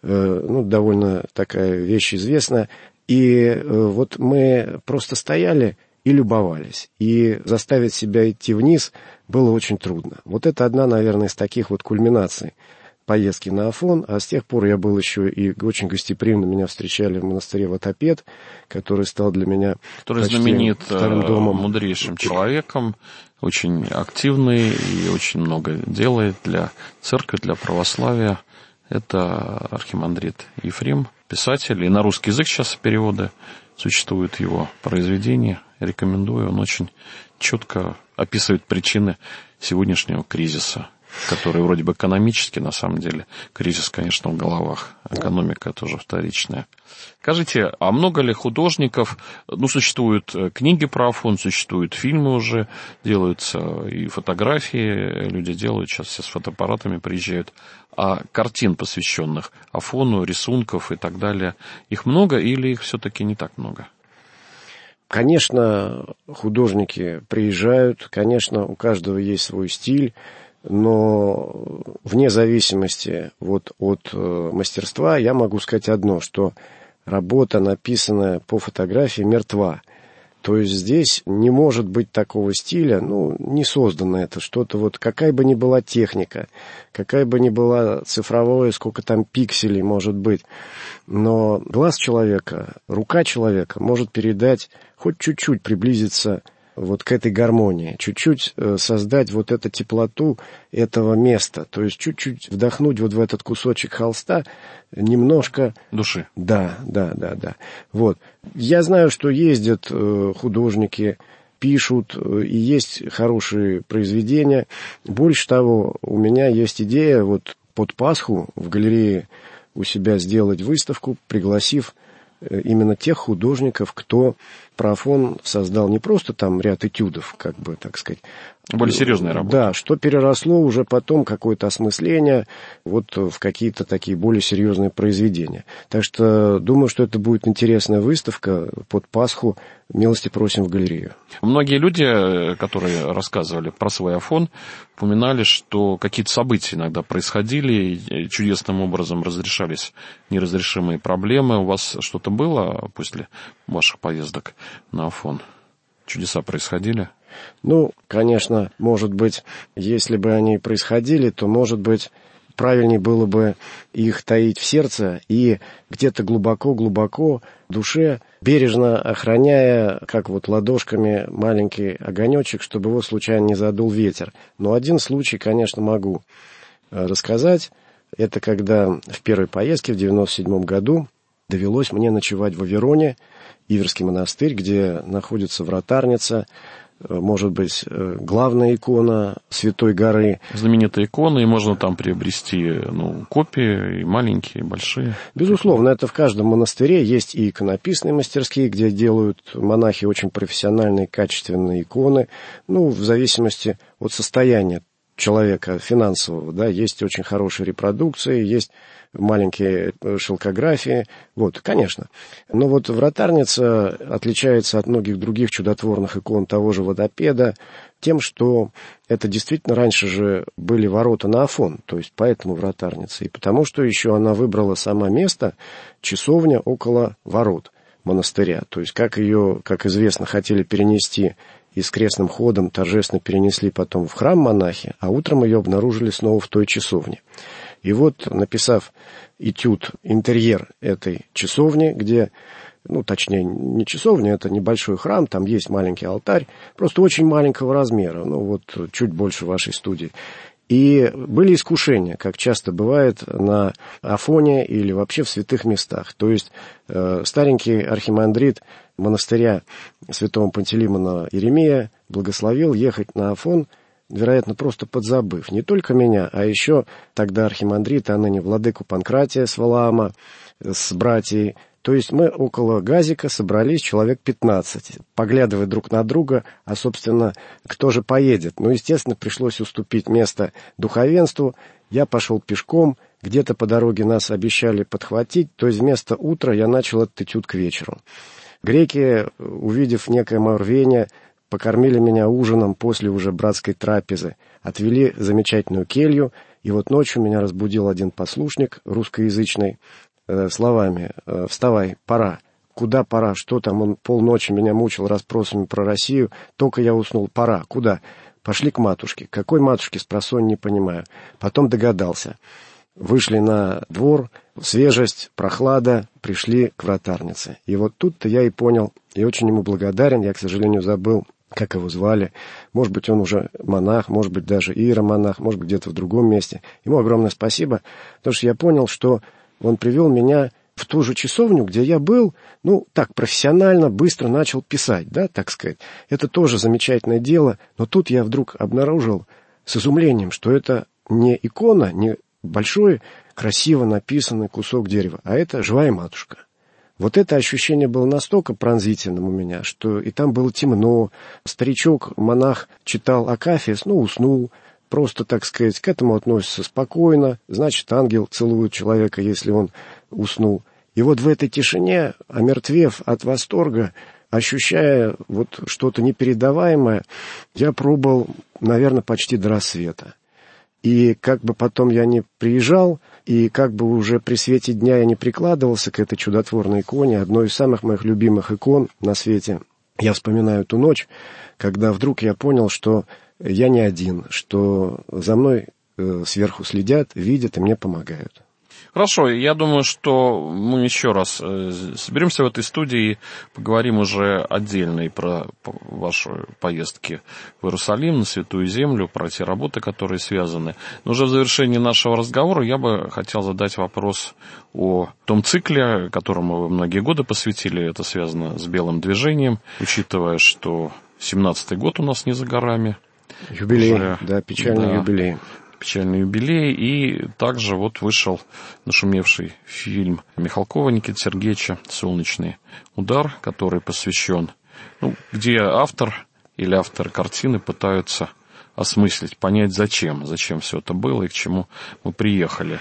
довольно такая вещь известная. И вот мы просто стояли и любовались. И заставить себя идти вниз было очень трудно. Вот это одна, наверное, из таких вот кульминаций поездки на Афон. А с тех пор я был еще и очень гостеприимно. Меня встречали в монастыре Ватопед, который стал для меня который знаменит вторым домом. Мудрейшим человеком, очень активный и очень много делает для церкви, для православия. Это архимандрит Ефрем, писатель. И на русский язык сейчас переводы существуют его произведения. Рекомендую, он очень четко описывает причины сегодняшнего кризиса, который вроде бы экономический, на самом деле. Кризис, конечно, в головах. Экономика тоже вторичная. Скажите, а много ли художников, существуют книги про Афон, существуют фильмы уже, делаются и фотографии, люди делают, сейчас все с фотоаппаратами приезжают, а картин, посвященных Афону, рисунков и так далее, их много или их все-таки не так много? Конечно, художники приезжают, конечно, у каждого есть свой стиль, но вне зависимости от мастерства я могу сказать одно, что работа, написанная по фотографии, мертва. То есть здесь не может быть такого стиля, не создано это, что-то какая бы ни была техника, какая бы ни была цифровое, сколько там пикселей может быть, но глаз человека, рука человека может передать, хоть чуть-чуть приблизиться к этой гармонии, чуть-чуть создать эту теплоту этого места, то есть чуть-чуть вдохнуть в этот кусочек холста немножко души. Да. Я знаю, что ездят художники, пишут, и есть хорошие произведения. Больше того, у меня есть идея под Пасху в галерее у себя сделать выставку, пригласив именно тех художников, кто про Афон создал не просто там ряд этюдов, так сказать. Более серьезная работа. Да, что переросло уже потом какое-то осмысление в какие-то такие более серьезные произведения. Так что думаю, что это будет интересная выставка под Пасху. Милости просим в галерею. Многие люди, которые рассказывали про свой Афон, упоминали, что какие-то события иногда происходили, и чудесным образом разрешались неразрешимые проблемы. У вас что-то было после ваших поездок на Афон? Чудеса происходили? Конечно, может быть, если бы они происходили, то, может быть, правильнее было бы их таить в сердце и где-то глубоко-глубоко в душе, бережно охраняя, как ладошками маленький огонечек, чтобы его случайно не задул ветер. Но один случай, конечно, могу рассказать. Это когда в первой поездке в 1997 году довелось мне ночевать в Авероне, Иверский монастырь, где находится вратарница, может быть, главная икона Святой горы. Знаменитая икона, и можно там приобрести копии, и маленькие, и большие. Безусловно, это в каждом монастыре есть и иконописные мастерские, где делают монахи очень профессиональные, качественные иконы, в зависимости от состояния человека финансового, есть очень хорошие репродукции, есть маленькие шелкографии, конечно. Но вратарница отличается от многих других чудотворных икон того же Водопеда тем, что это действительно раньше же были ворота на Афон, то есть поэтому вратарница, и потому что еще она выбрала сама место, часовня около ворот монастыря, то есть как ее, как известно, хотели перенести и с крестным ходом торжественно перенесли потом в храм монахи, а утром ее обнаружили снова в той часовне. И написав этюд, интерьер этой часовни, где, точнее, не часовня, это небольшой храм, там есть маленький алтарь, просто очень маленького размера, чуть больше вашей студии. И были искушения, как часто бывает на Афоне или вообще в святых местах. То есть старенький архимандрит монастыря святого Пантелеймона Иеремия благословил ехать на Афон, вероятно, просто подзабыв не только меня, а еще тогда архимандрита, а ныне владыку Панкратия с Валаама, с братьей. То есть мы около газика собрались человек 15, поглядывая друг на друга, а, собственно, кто же поедет? Естественно, пришлось уступить место духовенству. Я пошел пешком, где-то по дороге нас обещали подхватить, то есть вместо утра я начал этот этюд к вечеру. Греки, увидев некое мое рвение, покормили меня ужином после уже братской трапезы, отвели замечательную келью, и ночью меня разбудил один послушник русскоязычный словами: «Вставай, пора». Куда пора? Что там? Он полночи меня мучил расспросами про Россию. Только я уснул. Пора. Куда? Пошли к матушке. Какой матушке? Спросонь, не понимаю. Потом догадался. Вышли на двор, свежесть, прохлада, пришли к вратарнице. И тут-то я и понял, и очень ему благодарен, я, к сожалению, забыл как его звали. Может быть, он уже монах, может быть, даже иеромонах, может быть, где-то в другом месте. Ему огромное спасибо, потому что я понял, что он привел меня в ту же часовню, где я был, так, профессионально, быстро начал писать, да, так сказать. Это тоже замечательное дело, но тут я вдруг обнаружил с изумлением, что это не икона, не большой, красиво написанный кусок дерева, а это живая матушка. Вот это ощущение было настолько пронзительным у меня, что и там было темно. Старичок-монах читал Акафист, уснул. Просто, так сказать, к этому относится спокойно. Значит, ангел целует человека, если он уснул. И вот в этой тишине, омертвев от восторга, ощущая вот что-то непередаваемое, я пробыл, наверное, почти до рассвета. И как бы потом я не приезжал, и как бы уже при свете дня я не прикладывался к этой чудотворной иконе, одной из самых моих любимых икон на свете, я вспоминаю ту ночь, когда вдруг я понял, что я не один, что за мной сверху следят, видят и мне помогают. Хорошо, я думаю, что мы еще раз соберемся в этой студии и поговорим уже отдельно и про ваши поездки в Иерусалим, на Святую Землю, про те работы, которые связаны. Но уже в завершении нашего разговора я бы хотел задать вопрос о том цикле, которому вы многие годы посвятили. Это связано с белым движением, учитывая, что 17-й год у нас не за горами. Юбилей, печальный юбилей. Печальный юбилей, и также вот вышел нашумевший фильм Михалкова Никиты Сергеевича «Солнечный удар», который посвящен, где автор или авторы картины пытаются осмыслить, понять, зачем все это было и к чему мы приехали.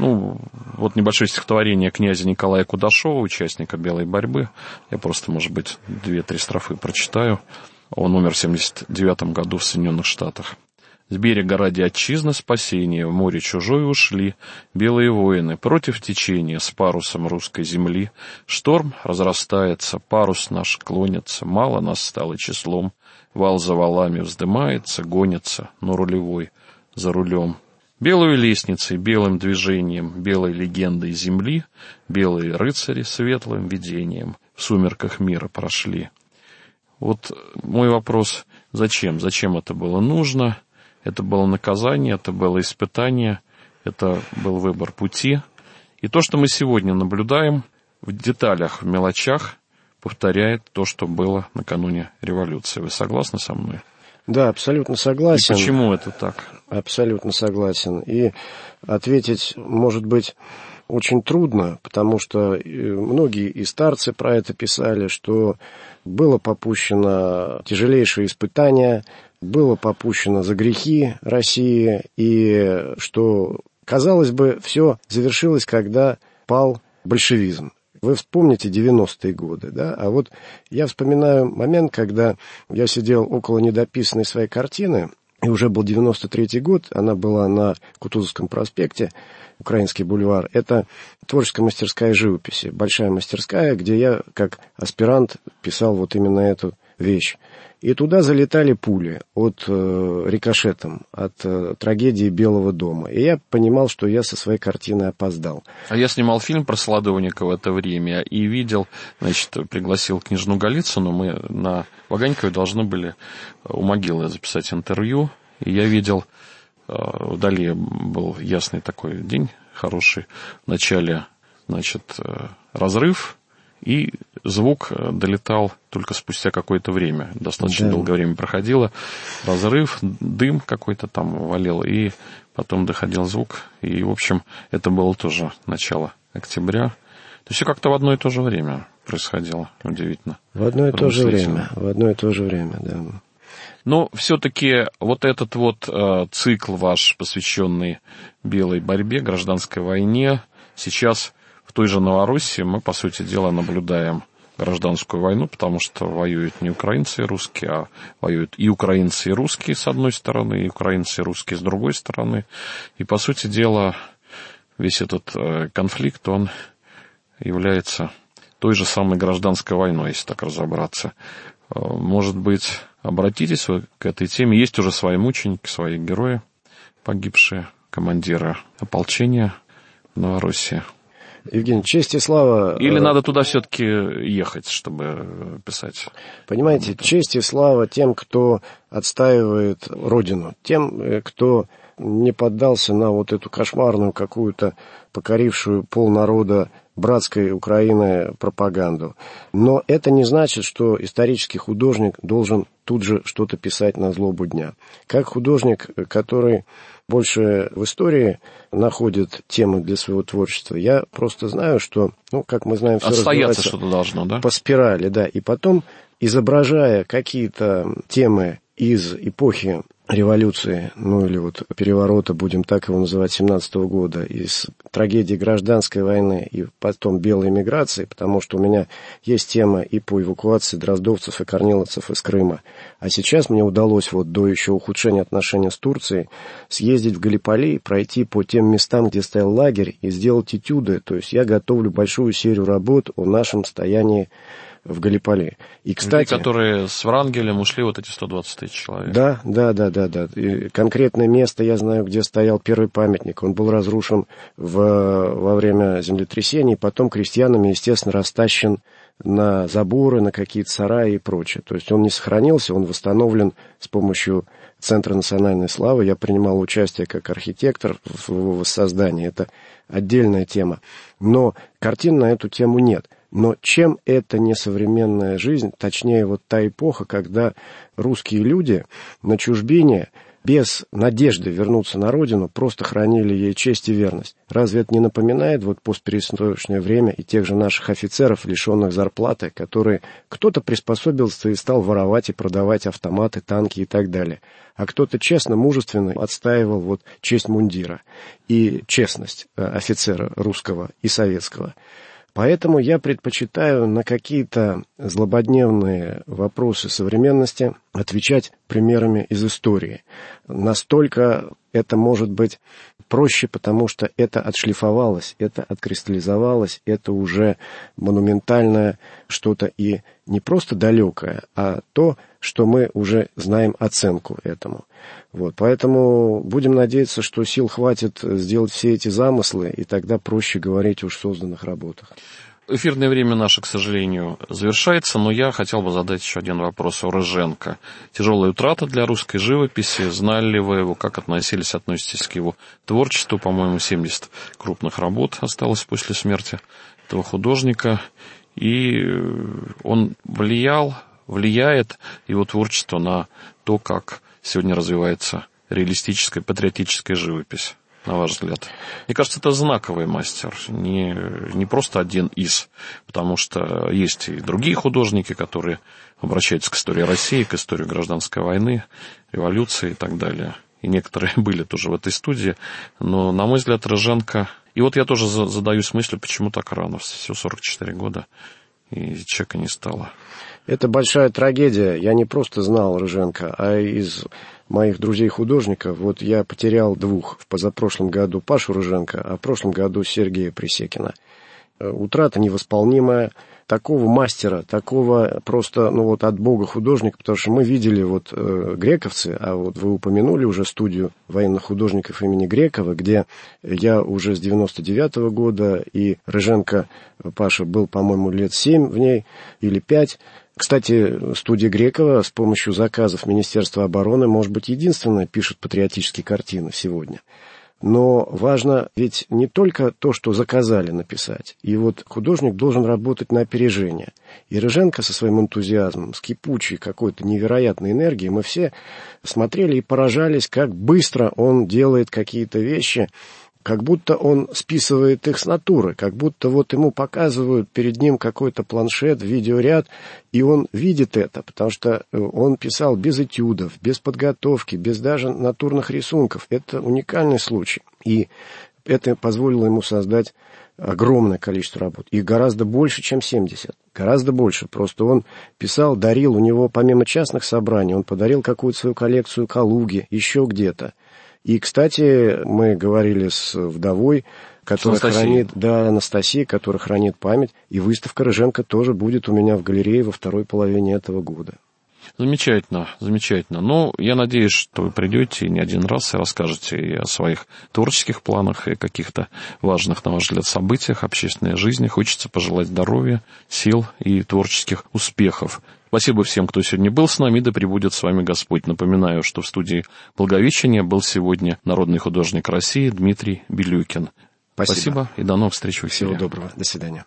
Вот небольшое стихотворение князя Николая Кудашова, участника «Белой борьбы». Я просто, может быть, 2-3 строфы прочитаю. Он умер в 1979 году в Соединенных Штатах. С берега ради отчизны спасения в море чужое ушли белые воины против течения с парусом русской земли. Шторм разрастается, парус наш клонится, мало нас стало числом. Вал за валами вздымается, гонится, но рулевой за рулем. Белую лестницей, белым движением, белой легендой земли, белые рыцари светлым видением в сумерках мира прошли. Вот мой вопрос, зачем? Зачем это было нужно? Это было наказание, это было испытание, это был выбор пути. И то, что мы сегодня наблюдаем в деталях, в мелочах, повторяет то, что было накануне революции. Вы согласны со мной? Да, абсолютно согласен. И почему это так? Абсолютно согласен. И ответить, может быть, очень трудно, потому что многие и старцы про это писали, что было попущено тяжелейшее испытание, было попущено за грехи России, и что, казалось бы, все завершилось, когда пал большевизм. Вы вспомните 90-е годы, да? А вот я вспоминаю момент, когда я сидел около недописанной своей картины, и уже был 93-й год, она была на Кутузовском проспекте, Украинский бульвар. Это творческая мастерская живописи, большая мастерская, где я, как аспирант, писал вот именно эту вещь. И туда залетали пули рикошетом от трагедии Белого дома. И я понимал, что я со своей картиной опоздал. А я снимал фильм про Солодовника в это время и видел, пригласил княжну Голицыну, мы на Ваганькове должны были у могилы записать интервью. И я видел, вдали был ясный такой день, хороший, в начале, разрыв, и звук долетал только спустя какое-то время. Достаточно долгое время проходило. Разрыв, дым какой-то там валил, и потом доходил звук. И, в общем, это было тоже начало октября. То есть все как-то в одно и то же время происходило. Удивительно. В одно и то же время, да. Но все-таки вот этот цикл ваш, посвященный белой борьбе, гражданской войне, сейчас в той же Новороссии мы, по сути дела, наблюдаем гражданскую войну, потому что воюют не украинцы и русские, а воюют и украинцы и русские с одной стороны, и украинцы и русские с другой стороны. И, по сути дела, весь этот конфликт, он является той же самой гражданской войной, если так разобраться. Может быть, обратитесь вы к этой теме. Есть уже свои мученики, свои герои, погибшие, командиры ополчения в Новороссии. Евгений, честь и слава... Или надо туда все-таки ехать, чтобы писать? Понимаете, честь и слава тем, кто отстаивает Родину, тем, кто не поддался на вот эту кошмарную какую-то покорившую полнарода братской Украины пропаганду. Но это не значит, что исторический художник должен тут же что-то писать на злобу дня. Как художник, который больше в истории находит темы для своего творчества, я просто знаю, что, как мы знаем, все отстояться что-то должно, да? По спирали, да. И потом, изображая какие-то темы из эпохи революции, или вот переворота, будем так его называть, 17-го года, из трагедии гражданской войны и потом белой миграции, потому что у меня есть тема и по эвакуации дроздовцев и корниловцев из Крыма. А сейчас мне удалось до еще ухудшения отношений с Турцией съездить в Галиполи, пройти по тем местам, где стоял лагерь, и сделать этюды. То есть я готовлю большую серию работ о нашем стоянии в Галиполи. И, кстати, люди, которые с Врангелем ушли, вот эти 120 тысяч человек. Да. И конкретное место я знаю, где стоял первый памятник. Он был разрушен во время землетрясений, потом крестьянами, естественно, растащен на заборы, на какие-то сараи и прочее. То есть он не сохранился, он восстановлен с помощью Центра национальной славы. Я принимал участие как архитектор в его воссоздании. Это отдельная тема. Но картин на эту тему нет. Но чем это не современная жизнь, точнее та эпоха, когда русские люди на чужбине без надежды вернуться на родину просто хранили ей честь и верность. Разве это не напоминает постперестроечное время и тех же наших офицеров, лишенных зарплаты, которые кто-то приспособился и стал воровать и продавать автоматы, танки и так далее, а кто-то честно, мужественно отстаивал честь мундира и честность офицера русского и советского. Поэтому я предпочитаю на какие-то злободневные вопросы современности отвечать примерами из истории. Настолько это может быть проще, потому что это отшлифовалось, это откристаллизовалось, это уже монументальное что-то и не просто далекое, а то, что мы уже знаем оценку этому. Поэтому будем надеяться, что сил хватит сделать все эти замыслы, и тогда проще говорить уж в созданных работах. Эфирное время наше, к сожалению, завершается, но я хотел бы задать еще один вопрос о Рыженко. Тяжелая утрата для русской живописи. Знали ли вы его, как относитесь к его творчеству? По-моему, 70 крупных работ осталось после смерти этого художника. И он влияет его творчество на то, как сегодня развивается реалистическая, патриотическая живопись, на ваш взгляд? Мне кажется, это знаковый мастер, не просто один из, потому что есть и другие художники, которые обращаются к истории России, к истории гражданской войны, революции и так далее. И некоторые были тоже в этой студии, но, на мой взгляд, Рыженко... И я тоже задаюсь мыслью, почему так рано, всего 44 года, и человека не стало. Это большая трагедия. Я не просто знал Рыженко, а из моих друзей-художников. Я потерял двух. В позапрошлом году Пашу Рыженко, а в прошлом году Сергея Пресекина. Утрата невосполнимая. Такого мастера, такого просто, от Бога художника, потому что мы видели грековцы, а вы упомянули уже студию военных художников имени Грекова, где я уже с 99-го года, и Рыженко Паша был, по-моему, лет 7 в ней, или 5. Кстати, студия Грекова с помощью заказов Министерства обороны, может быть, единственная пишет патриотические картины сегодня. Но важно ведь не только то, что заказали написать. И художник должен работать на опережение. И Рыженко со своим энтузиазмом, с кипучей какой-то невероятной энергией, мы все смотрели и поражались, как быстро он делает какие-то вещи, как будто он списывает их с натуры, как будто ему показывают перед ним какой-то планшет, видеоряд, и он видит это, потому что он писал без этюдов, без подготовки, без даже натурных рисунков. Это уникальный случай, и это позволило ему создать огромное количество работ, их гораздо больше, чем 70, гораздо больше. Просто он писал, дарил, у него помимо частных собраний, он подарил какую-то свою коллекцию Калуге, еще где-то. И, кстати, мы говорили с вдовой, которая Анастасией, которая хранит память, и выставка Рыженко тоже будет у меня в галерее во второй половине этого года. Замечательно, замечательно. Ну, я надеюсь, что вы придете не один раз и расскажете и о своих творческих планах, и о каких-то важных, на ваш взгляд, событиях общественной жизни. Хочется пожелать здоровья, сил и творческих успехов. Спасибо всем, кто сегодня был с нами, да пребудет с вами Господь. Напоминаю, что в студии Благовещения был сегодня народный художник России Дмитрий Белюкин. Спасибо и до новых встреч в эфире. Всего доброго. До свидания.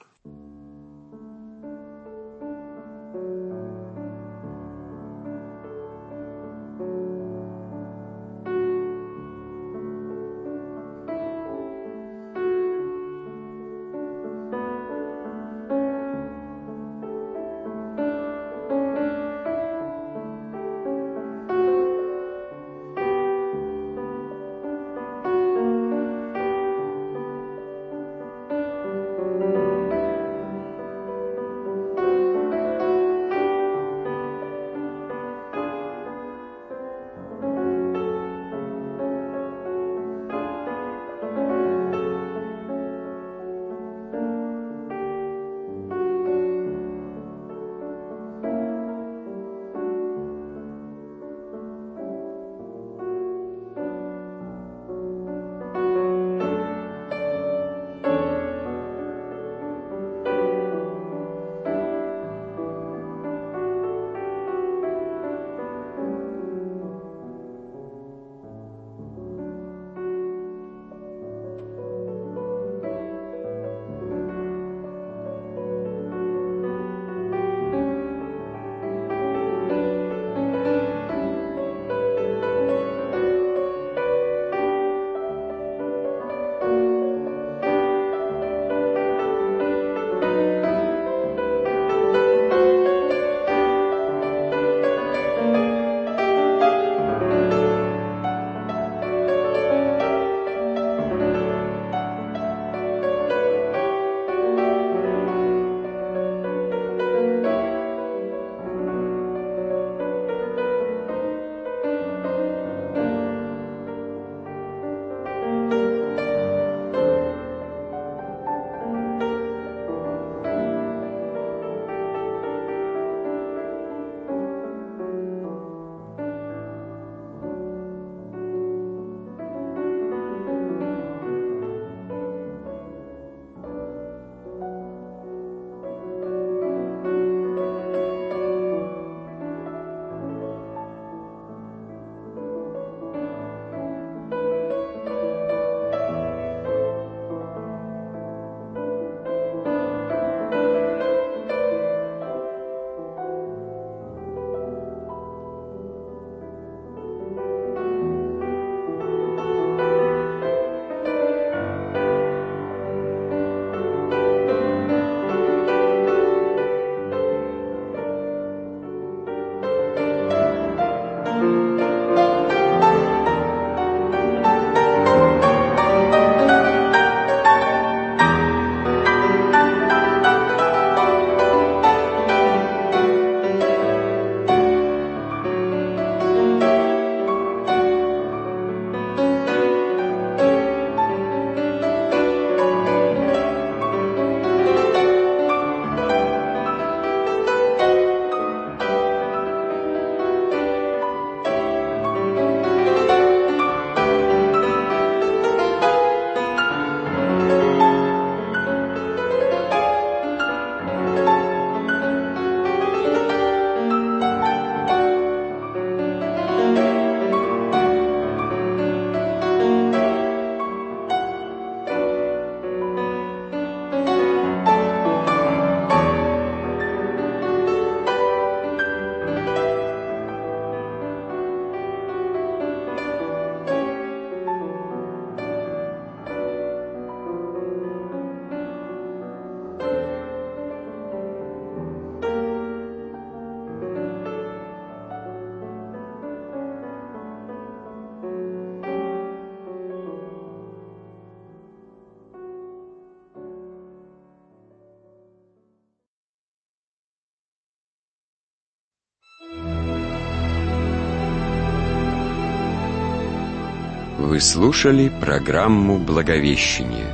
Вы слушали программу «Благовещение».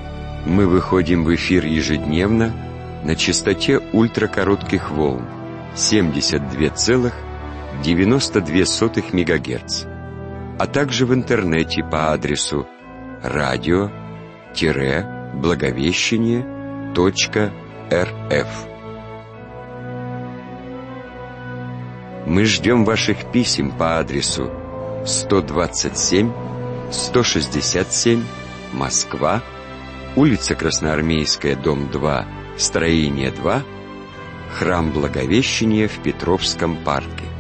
Мы выходим в эфир ежедневно на частоте ультракоротких волн 72,92 МГц, а также в интернете по адресу radio-благовещение.рф. Мы ждем ваших писем по адресу 127, 167, Москва, улица Красноармейская, дом 2, строение 2, Храм Благовещения в Петровском парке.